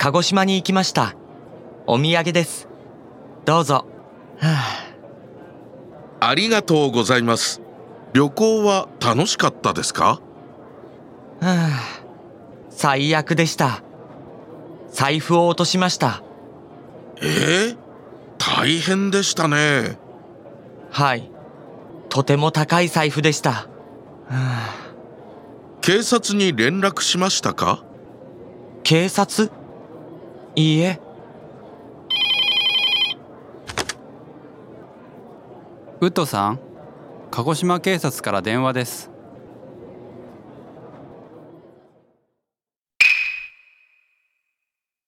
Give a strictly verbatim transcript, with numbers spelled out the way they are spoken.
鹿児島に行きました。お土産です。どうぞ。はあ、ありがとうございます。旅行は楽しかったですか？ あ、はあ、最悪でした。財布を落としました。 えー、大変でしたね。 はい、とても高い財布でした。はあ、 警察に連絡しましたか？ 警察？いいえ。 ウッドさん、鹿児島警察から電話です。